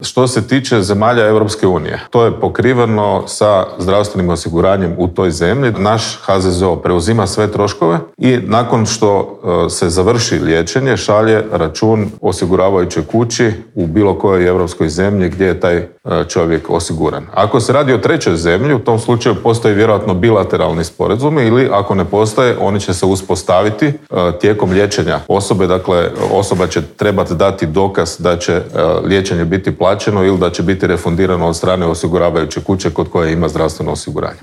Što se tiče zemalja Europske unije, to je pokriveno sa zdravstvenim osiguranjem u toj zemlji. Naš HZZO preuzima sve troškove i nakon što se završi liječenje šalje račun osiguravajućoj kući u bilo kojoj europskoj zemlji gdje je taj čovjek osiguran. Ako se radi o trećoj zemlji, u tom slučaju postoji vjerojatno bilateralni sporazumi ili ako ne postoje, oni će se uspostaviti tijekom liječenja osobe. Dakle, osoba će trebati dati dokaz da će liječenje biti plaćeno ili da će biti refundirano od strane osiguravajuće kuće kod koje ima zdravstveno osiguranje.